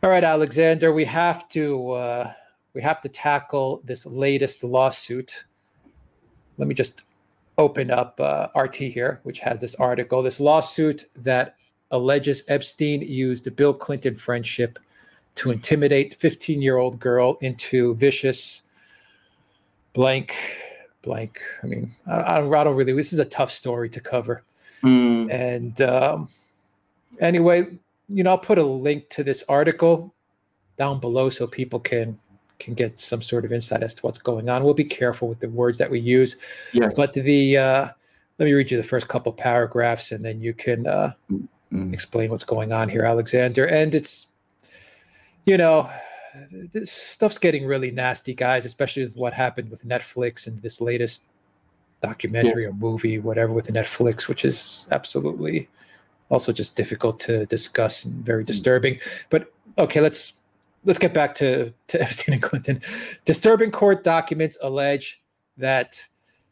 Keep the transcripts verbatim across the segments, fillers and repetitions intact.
All right, Alexander, we have to uh, we have to tackle this latest lawsuit. Let me just open up uh, R T here, which has this article. This lawsuit that alleges Epstein used the Bill Clinton friendship to intimidate fifteen-year-old girl into vicious blank, blank. I mean, I, I don't really, this is a tough story to cover. Mm. And um, anyway, you know, I'll put a link to this article down below so people can can get some sort of insight as to what's going on. We'll be careful with the words that we use. Yes. But the uh, let me read you the first couple paragraphs, and then you can uh, mm. explain what's going on here, Alexander. And it's, you know, this stuff's getting really nasty, guys, especially with what happened with Netflix and this latest documentary yes. or movie, whatever, with Netflix, which is absolutely also just difficult to discuss and very disturbing. But okay, let's let's get back to, to Epstein and Clinton. Disturbing court documents allege that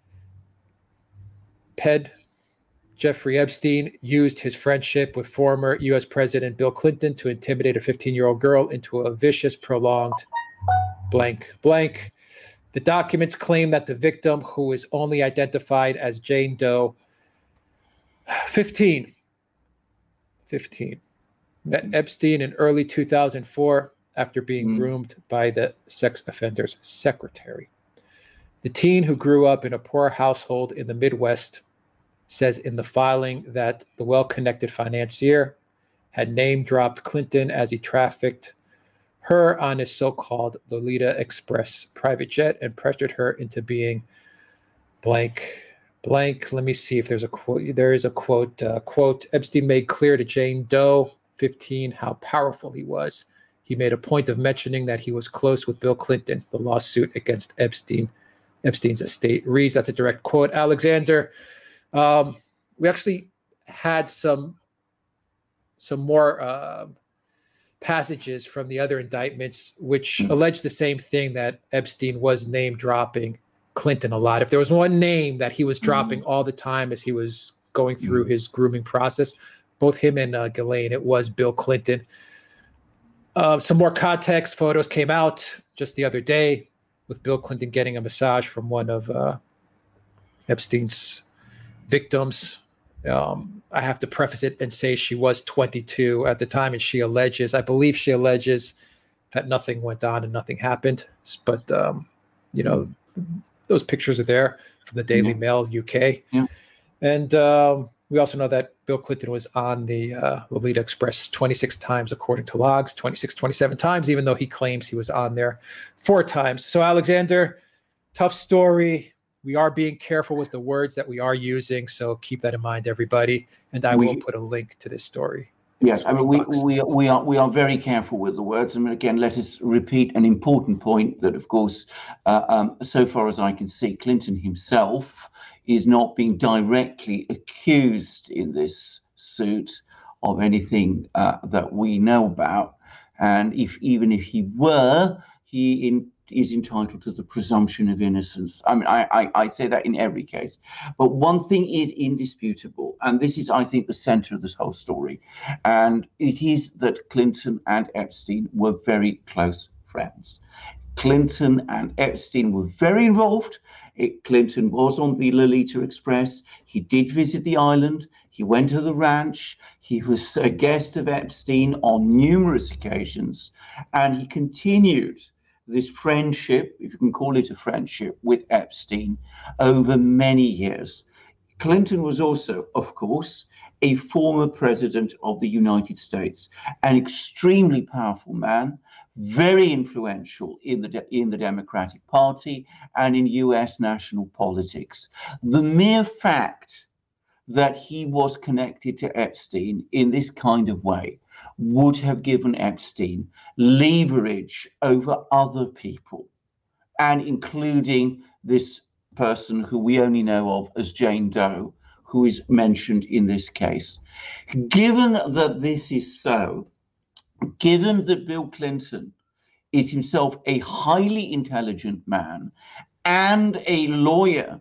Ped Jeffrey Epstein used his friendship with former U S President Bill Clinton to intimidate a fifteen-year-old girl into a vicious, prolonged blank blank. The documents claim that the victim, who is only identified as Jane Doe, fifteen, fifteen, met Epstein in early two thousand four after being mm. groomed by the sex offender's secretary. The teen, who grew up in a poor household in the Midwest, says in the filing that the well-connected financier had name-dropped Clinton as he trafficked her on his so-called Lolita Express private jet and pressured her into being blank, blank. Let me see if there's a quote. There is a quote. Uh, quote, Epstein made clear to Jane Doe, fifteen, how powerful he was. He made a point of mentioning that he was close with Bill Clinton. The lawsuit against Epstein, Epstein's estate reads, that's a direct quote. Alexander, um, we actually had some, some more uh, passages from the other indictments, which mm. allege the same thing, that Epstein was name dropping Clinton a lot. If there was one name that he was dropping mm. all the time as he was going through mm. his grooming process, both him and uh, Ghislaine, it was Bill Clinton. Uh, some more context photos came out just the other day with Bill Clinton getting a massage from one of uh, Epstein's victims. Um, I have to preface it and say she was twenty-two at the time, and she alleges, I believe she alleges that nothing went on and nothing happened. But, um, you know, those pictures are there from the Daily yeah. Mail U K. Yeah. And um, we also know that Bill Clinton was on the uh, Lolita Express twenty-six times, according to logs, twenty-six, twenty-seven times, even though he claims he was on there four times. So, Alexander, tough story. We are being careful with the words that we are using, so keep that in mind, everybody. And I we, will put a link to this story. Yes, I mean, we, we, we, are, we are very careful with the words. I mean, again, let us repeat an important point that, of course, uh, um, so far as I can see, Clinton himself is not being directly accused in this suit of anything uh, that we know about. And if even if he were, he in, is entitled to the presumption of innocence. I mean, I, I, I say that in every case. But one thing is indisputable, and this is, I think, the center of this whole story, and it is that Clinton and Epstein were very close friends. Clinton and Epstein were very involved. It, Clinton was on the Lolita Express. He did visit the island. He went to the ranch. He was a guest of Epstein on numerous occasions, and he continued this friendship, if you can call it a friendship, with Epstein over many years. Clinton was also, of course, a former president of the United States, an extremely powerful man, very influential in the de- in the Democratic Party and in U S national politics. The mere fact that he was connected to Epstein in this kind of way would have given Epstein leverage over other people, and including this person who we only know of as Jane Doe, who is mentioned in this case. Given that this is so, given that Bill Clinton is himself a highly intelligent man and a lawyer,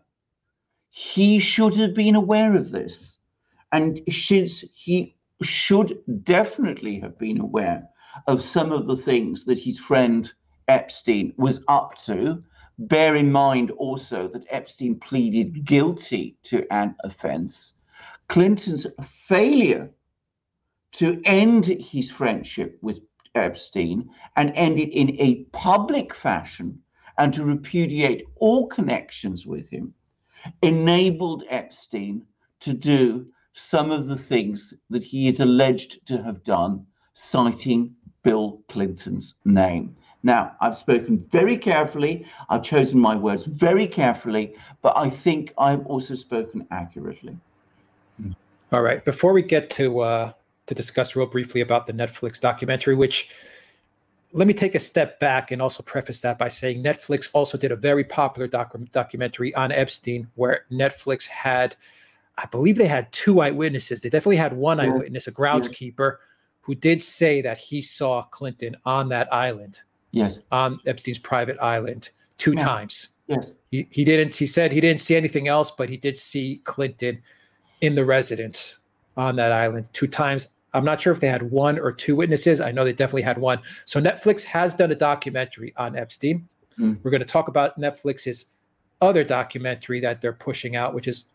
he should have been aware of this. And since he should definitely have been aware of some of the things that his friend Epstein was up to. Bear in mind also that Epstein pleaded guilty to an offense. Clinton's failure to end his friendship with Epstein and end it in a public fashion and to repudiate all connections with him enabled Epstein to do some of the things that he is alleged to have done, citing Bill Clinton's name. Now, I've spoken very carefully. I've chosen my words very carefully, but I think I've also spoken accurately. All right. Before we get to uh, to discuss real briefly about the Netflix documentary, which let me take a step back and also preface that by saying Netflix also did a very popular docu- documentary on Epstein, where Netflix had, I believe they had two eyewitnesses. They definitely had one Yeah. eyewitness, a groundskeeper, who did say that he saw Clinton on that island. Yes. On Epstein's private island two Yeah. times. Yes. He he didn't, he said he didn't see anything else, but he did see Clinton in the residence on that island two times. I'm not sure if they had one or two witnesses. I know they definitely had one. So Netflix has done a documentary on Epstein. Mm. We're going to talk about Netflix's other documentary that they're pushing out, which is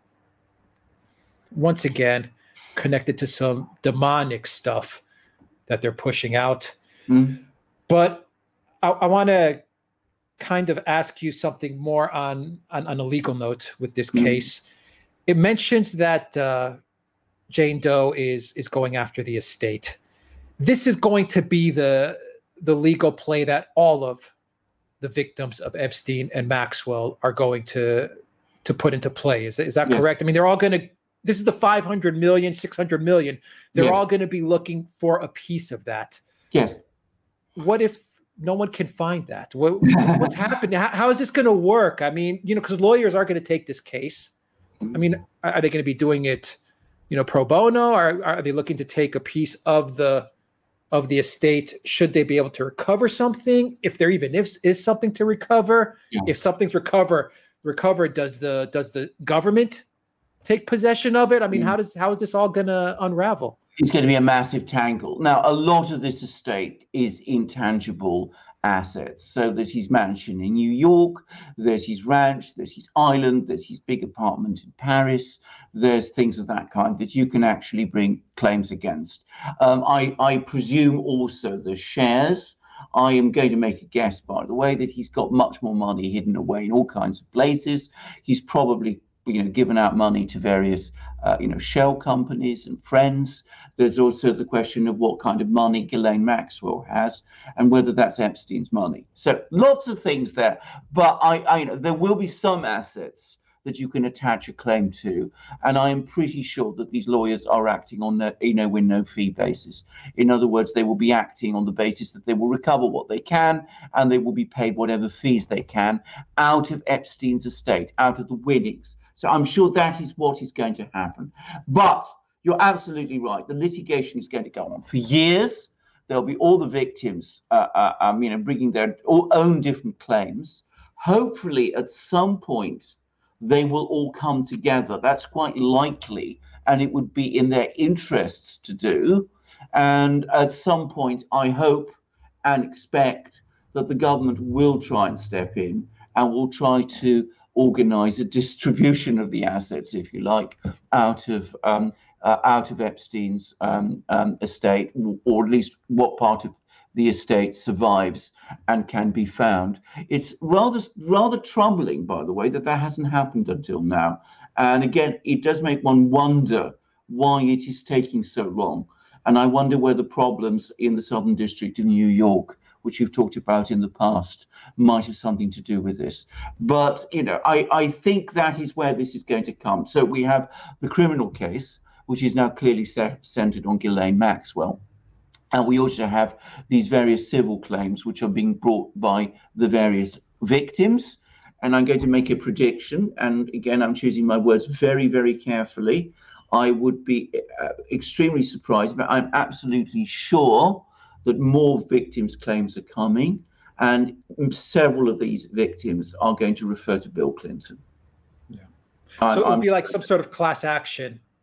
once again connected to some demonic stuff that they're pushing out. Mm. But I, I want to kind of ask you something more on, on, on a legal note with this Mm. case. It mentions that uh, Jane Doe is is going after the estate. This is going to be the the legal play that all of the victims of Epstein and Maxwell are going to to put into play. Is, is that Yes. correct? I mean, they're all going to, this is the five hundred million, six hundred million. They're Yes. all going to be looking for a piece of that. Yes. What if no one can find that? What, what's happening? How, how is this going to work? I mean, you know, because lawyers are going to take this case. I mean, are, are they going to be doing it, you know, pro bono? Or are they looking to take a piece of the of the estate? Should they be able to recover something? If there even is, is something to recover, Yeah. if something's recover recovered, does the does the government take possession of it? I mean, Mm. how does how is this all going to unravel? It's going to be a massive tangle. Now, a lot of this estate is intangible assets. So there's his mansion in New York, there's his ranch, there's his island, there's his big apartment in Paris, there's things of that kind that you can actually bring claims against. Um, I, I presume also the shares. I am going to make a guess, by the way, that he's got much more money hidden away in all kinds of places. He's probably, you know, given out money to various, uh, you know, shell companies and friends. There's also the question of what kind of money Ghislaine Maxwell has and whether that's Epstein's money. So lots of things there, but I, I know there will be some assets that you can attach a claim to, and I am pretty sure that these lawyers are acting on a you know win no fee basis. In other words, they will be acting on the basis that they will recover what they can, and they will be paid whatever fees they can out of Epstein's estate, out of the winnings. So I'm sure that is what is going to happen. But you're absolutely right. The litigation is going to go on for years. There'll be all the victims, uh, uh, um, you know, bringing their own different claims. Hopefully, at some point, they will all come together. That's quite likely, and it would be in their interests to do. And at some point, I hope and expect that the government will try and step in and will try to organize a distribution of the assets, if you like, out of um, uh, out of Epstein's um, um, estate, or at least what part of the estate survives and can be found. It's rather rather troubling, by the way, that that hasn't happened until now. And again, it does make one wonder why it is taking so long. And I wonder whether problems in the Southern District of New York, which you've talked about in the past, might have something to do with this. But, you know, I, I think that is where this is going to come. So we have the criminal case, which is now clearly se- centered on Ghislaine Maxwell. And we also have these various civil claims, which are being brought by the various victims. And I'm going to make a prediction. And again, I'm choosing my words very, very carefully. I would be uh, extremely surprised, but I'm absolutely sure that more victims' claims are coming, and several of these victims are going to refer to Bill Clinton. Yeah. I'm, so it would I'm, be like some sort of class action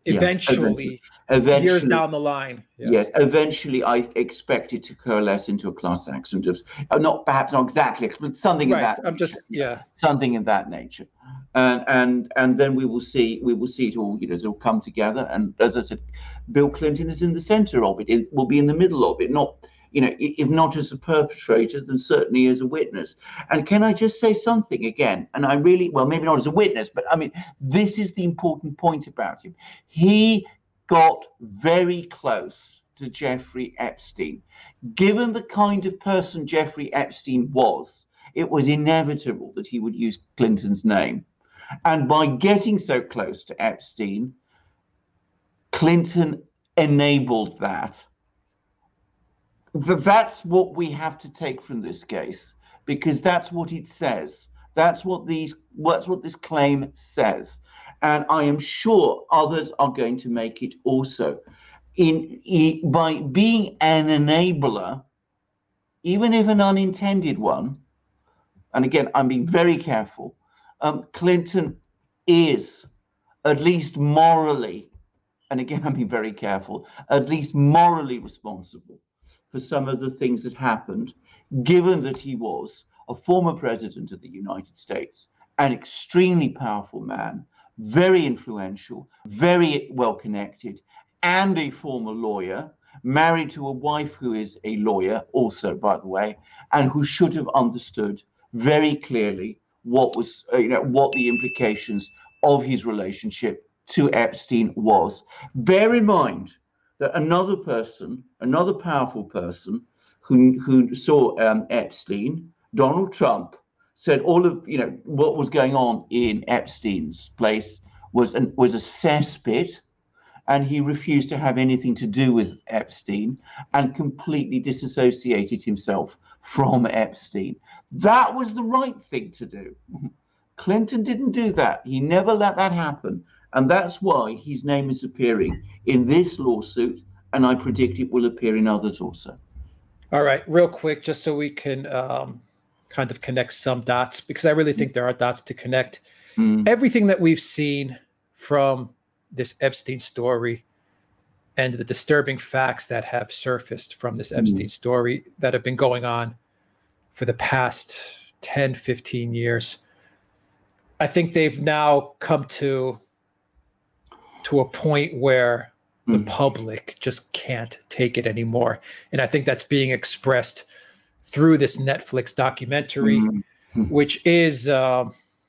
eventually, yeah, eventually years down the line. Yeah. Yes, eventually I expect it to coalesce into a class action of, not perhaps not exactly, but something right. in that I'm nature. just, yeah. Something in that nature. And and and then we will see we will see it all, you know, it will come together. And as I said, Bill Clinton is in the center of it. It will be in the middle of it, not, you know, if not as a perpetrator, then certainly as a witness. And can I just say something again? And I really, well, maybe not as a witness, but I mean, this is the important point about him. He got very close to Jeffrey Epstein. Given the kind of person Jeffrey Epstein was, it was inevitable that he would use Clinton's name. And by getting so close to Epstein, Clinton enabled that. That's what we have to take from this case, because that's what it says. That's what these, that's what this claim says. And I am sure others are going to make it also. In, in by being an enabler, even if an unintended one, and again, I'm being very careful, um, Clinton is at least morally, and again, I'm being very careful, at least morally responsible for some of the things that happened, given that he was a former president of the United States, an extremely powerful man, very influential, very well connected, and a former lawyer, married to a wife who is a lawyer also, by the way, and who should have understood very clearly what was, uh, you know, what the implications of his relationship to Epstein was. Bear in mind that another person, another powerful person who, who saw um, Epstein, Donald Trump, said all of, you know, what was going on in Epstein's place was an, was a cesspit, and he refused to have anything to do with Epstein and completely disassociated himself from Epstein. That was the right thing to do. Clinton didn't do that. He never let that happen. And that's why his name is appearing in this lawsuit, and I predict it will appear in others also. All right, real quick, just so we can um, kind of connect some dots, because I really think there are dots to connect. Mm. Everything that we've seen from this Epstein story and the disturbing facts that have surfaced from this Epstein mm. story that have been going on for the past ten, fifteen years, I think they've now come to to a point where the mm. public just can't take it anymore. And I think that's being expressed through this Netflix documentary, mm. which is uh,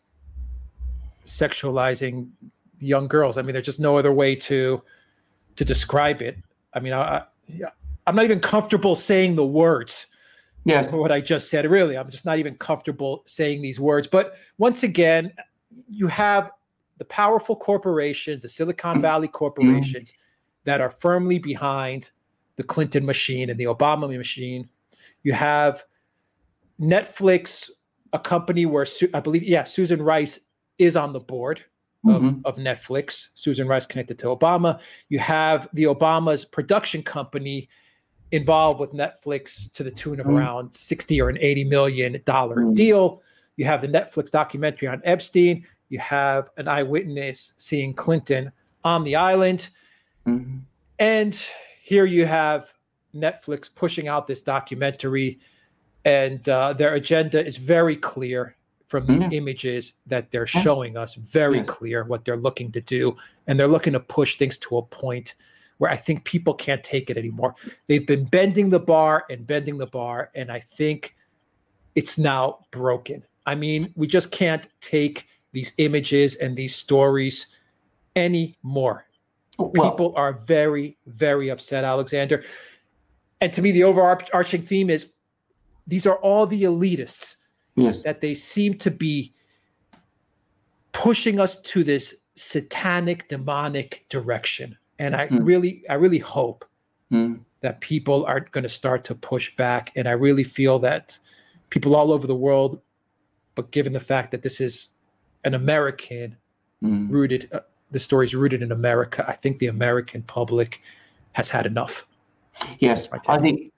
sexualizing young girls. I mean, there's just no other way to to describe it. I mean, I, I, I'm not even comfortable saying the words. Yes. For what I just said, really, I'm just not even comfortable saying these words. But once again, you have the powerful corporations, the Silicon Valley corporations mm. that are firmly behind the Clinton machine and the Obama machine. You have Netflix, a company where Su- I believe, yeah, Susan Rice is on the board of, mm-hmm. of Netflix. Susan Rice connected to Obama. You have the Obama's production company involved with Netflix to the tune of mm. around sixty or an eighty million dollar mm. deal. You have the Netflix documentary on Epstein. You have an eyewitness seeing Clinton on the island. Mm-hmm. And here you have Netflix pushing out this documentary, and uh, their agenda is very clear from the mm-hmm. images that they're showing us, very yes. clear what they're looking to do. And they're looking to push things to a point where I think people can't take it anymore. They've been bending the bar and bending the bar, and I think it's now broken. I mean, we just can't take these images and these stories anymore. Well, people are very, very upset, Alexander. And to me, the overarching theme is these are all the elitists yes. that they seem to be pushing us to this satanic, demonic direction. And I mm. really, I really hope mm. that people are going to start to push back. And I really feel that people all over the world, but given the fact that this is an American mm. rooted, uh, the story is rooted in America, I think the American public has had enough. Yes, I think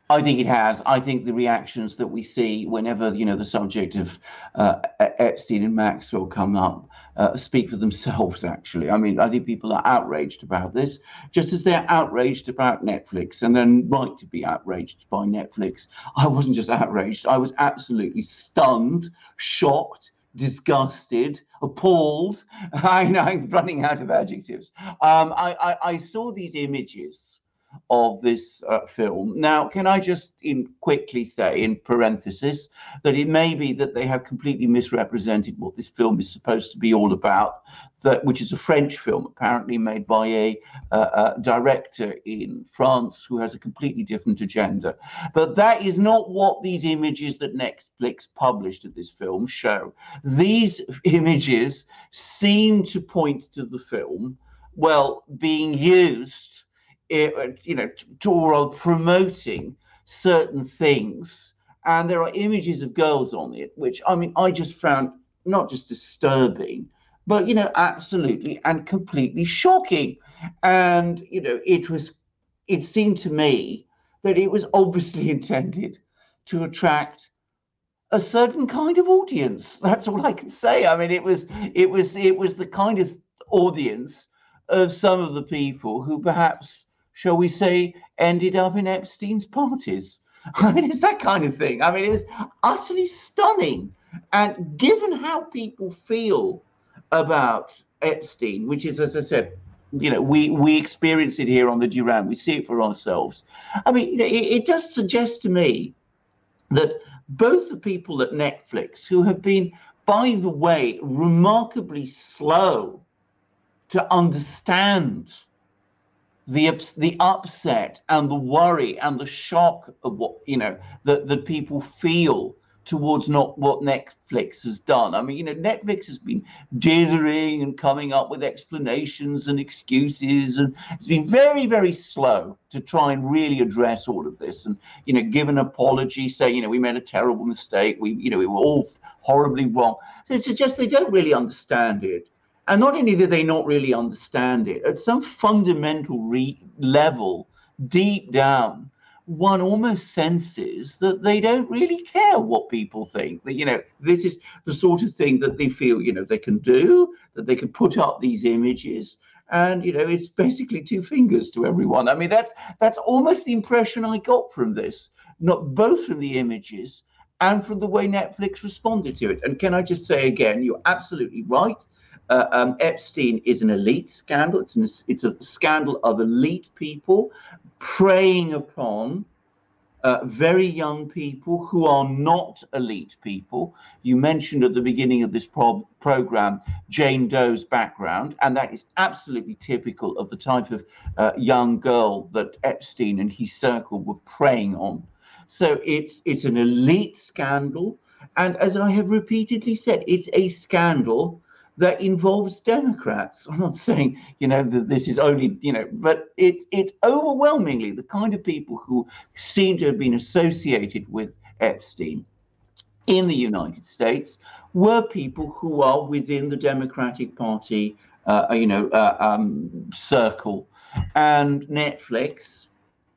I think it has. I think the reactions that we see whenever, you know, the subject of uh, Epstein and Maxwell come up uh, speak for themselves, actually. I mean, I think people are outraged about this, just as they're outraged about Netflix, and they're right to be outraged by Netflix. I wasn't just outraged. I was absolutely stunned, shocked, disgusted, appalled. I know I'm running out of adjectives. Um, I, I, I saw these images of this uh, film. Now, can I just in quickly say in parenthesis that it may be that they have completely misrepresented what this film is supposed to be all about, that which is a French film apparently made by a, uh, a director in France who has a completely different agenda. But that is not what these images that Netflix published of this film show. These images seem to point to the film, well, being used It, you know, to, or promoting certain things, and there are images of girls on it, which I mean, I just found not just disturbing, but you know, absolutely and completely shocking. And you know, it was, it seemed to me that it was obviously intended to attract a certain kind of audience. That's all I can say. I mean, it was, it was, it was the kind of audience of some of the people who perhaps, shall we say, ended up in Epstein's parties. I mean, it's that kind of thing. I mean, it was utterly stunning. And given how people feel about Epstein, which is, as I said, you know, we, we experience it here on the Duran. We see it for ourselves. I mean, you know, it, it does suggest to me that both the people at Netflix, who have been, by the way, remarkably slow to understand the the upset and the worry and the shock of what, you know, that that people feel towards not what Netflix has done. I mean, you know, Netflix has been dithering and coming up with explanations and excuses, and it's been very, very slow to try and really address all of this and, you know, give an apology, say, you know, we made a terrible mistake, we, you know, we were all horribly wrong. So it suggests they don't really understand it. And not only do they not really understand it, at some fundamental re- level, deep down, one almost senses that they don't really care what people think. That, you know, this is the sort of thing that they feel, you know, they can do, that they can put up these images, and, you know, it's basically two fingers to everyone. I mean, that's that's almost the impression I got from this, not both from the images and from the way Netflix responded to it. And can I just say again, you're absolutely right. Uh, um, Epstein is an elite scandal. It's, an, it's a scandal of elite people preying upon uh, very young people who are not elite people. You mentioned at the beginning of this pro- program Jane Doe's background, and that is absolutely typical of the type of uh, young girl that Epstein and his circle were preying on. So it's it's an elite scandal, and as I have repeatedly said, it's a scandal that involves Democrats. I'm not saying, you know, that this is only, you know, but it's it's overwhelmingly the kind of people who seem to have been associated with Epstein in the United States were people who are within the Democratic Party, uh, you know, uh, um, circle. And Netflix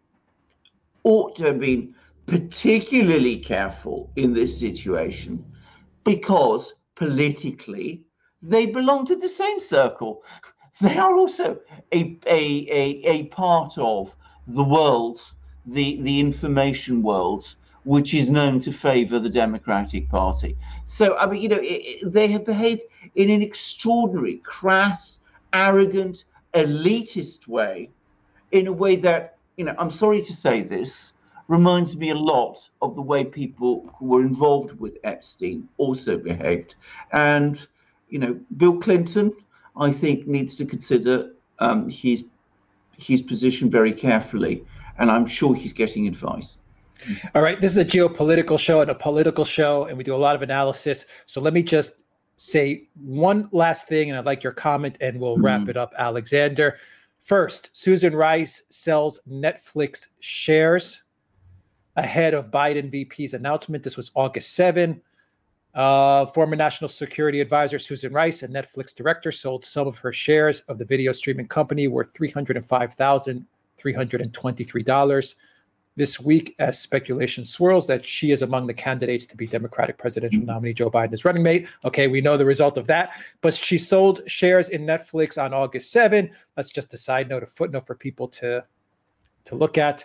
ought to have been particularly careful in this situation because politically, they belong to the same circle. They are also a, a, a, a part of the world, the, the information world, which is known to favor the Democratic Party. So, I mean, you know, it, it, they have behaved in an extraordinary, crass, arrogant, elitist way, in a way that, you know, I'm sorry to say this, reminds me a lot of the way people who were involved with Epstein also behaved. And you know, Bill Clinton, I think, needs to consider um, his his position very carefully, and I'm sure he's getting advice. All right, this is a geopolitical show and a political show, and we do a lot of analysis. So let me just say one last thing, and I'd like your comment, and we'll mm-hmm. wrap it up, Alexander. First, Susan Rice sells Netflix shares ahead of Biden V P's announcement. This was August seventh. Uh, former National Security Advisor Susan Rice, a Netflix director, sold some of her shares of the video streaming company worth three hundred five thousand three hundred twenty-three dollars this week as speculation swirls that she is among the candidates to be Democratic presidential nominee Joe Biden's running mate. Okay, we know the result of that, but she sold shares in Netflix on August seventh. That's just a side note, a footnote for people to, to look at.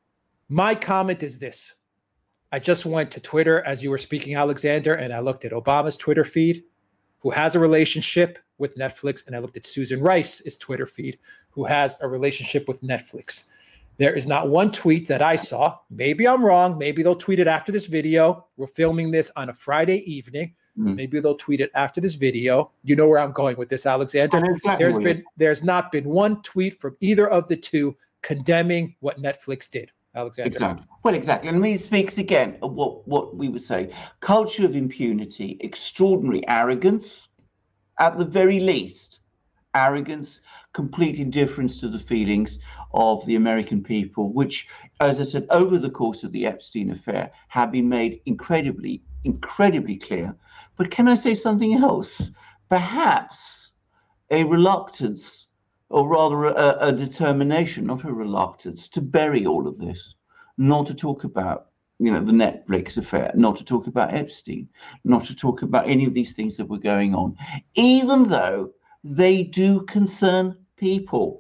My comment is this. I just went to Twitter as you were speaking, Alexander, and I looked at Obama's Twitter feed, who has a relationship with Netflix, and I looked at Susan Rice's Twitter feed, who has a relationship with Netflix. There is not one tweet that I saw. Maybe I'm wrong. Maybe they'll tweet it after this video. We're filming this on a Friday evening. Mm. Maybe they'll tweet it after this video. You know where I'm going with this, Alexander. Exactly. There's been, there's not been one tweet from either of the two condemning what Netflix did. Alexander. Exactly. Well, exactly. And he speaks again of what, what we would say, culture of impunity, extraordinary arrogance, at the very least, arrogance, complete indifference to the feelings of the American people, which, as I said, over the course of the Epstein affair, have been made incredibly, incredibly clear. But can I say something else? Perhaps a reluctance, or rather a, a determination, not a reluctance, to bury all of this, not to talk about, you know, the Netflix affair, not to talk about Epstein, not to talk about any of these things that were going on, even though they do concern people.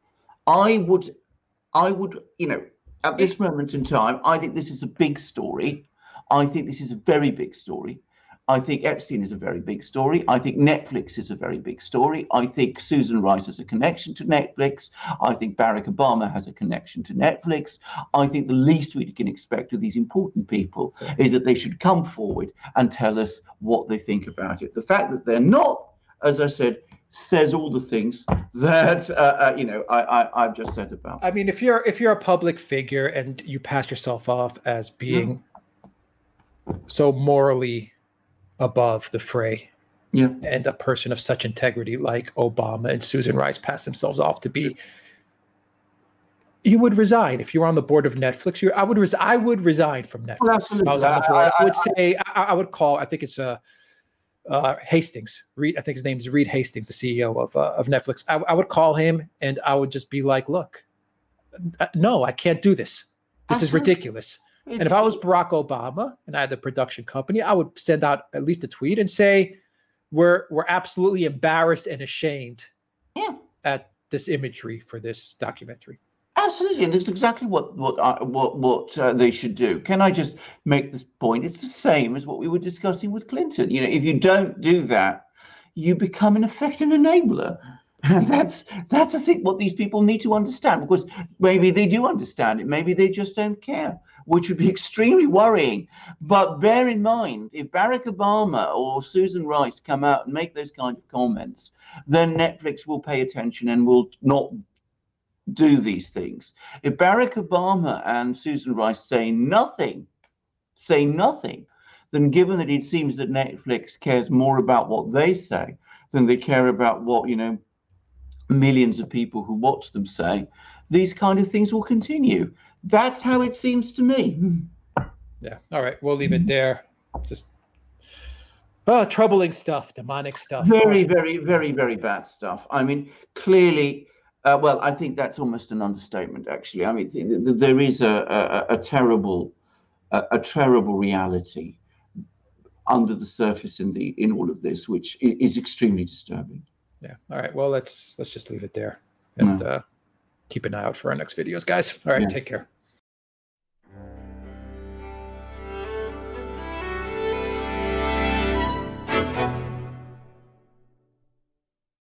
I would, I would, you know, at this moment in time, I think this is a big story. I think this is a very big story. I think Epstein is a very big story. I think Netflix is a very big story. I think Susan Rice has a connection to Netflix. I think Barack Obama has a connection to Netflix. I think the least we can expect of these important people is that they should come forward and tell us what they think about it. The fact that they're not, as I said, says all the things that uh, uh, you know I, I I've just said about. I mean, if you're if you're a public figure and you pass yourself off as being yeah. so morally above the fray, yeah, and a person of such integrity like Obama and Susan Rice pass themselves off to be, you would resign if you were on the board of Netflix. You, I would, res- I would resign from Netflix. Well, absolutely. If I was on the board. I, I, I would say I, I would call. I think it's a. Uh, uh, Hastings, Reed. I think his name is Reed Hastings, the C E O of uh, of Netflix. I, I would call him and I would just be like, "Look, uh, no, I can't do this. This is ridiculous." And if I was Barack Obama and I had the production company, I would send out at least a tweet and say, "We're we're absolutely embarrassed and ashamed yeah. at this imagery for this documentary." Absolutely, and that's exactly what what uh, what what uh, they should do. Can I just make this point? It's the same as what we were discussing with Clinton. You know, if you don't do that, you become in effect an enabler, and that's that's I think what these people need to understand. Because maybe they do understand it, maybe they just don't care, which would be extremely worrying. But bear in mind, if Barack Obama or Susan Rice come out and make those kind of comments, then Netflix will pay attention and will not do these things. If Barack Obama and Susan Rice say nothing, say nothing, then given that it seems that Netflix cares more about what they say than they care about what, you know, millions of people who watch them say, these kind of things will continue. That's how it seems to me. Yeah. All right. We'll leave it there. Just oh, troubling stuff, demonic stuff. Very, very, very, very bad stuff. I mean, clearly, uh, well, I think that's almost an understatement, actually. I mean, th- th- there is a, a, a terrible, a, a terrible reality under the surface in the in all of this, which is extremely disturbing. Yeah. All right. Well, let's let's just leave it there and. No. Uh, Keep an eye out for our next videos, guys. All right, yeah. Take care.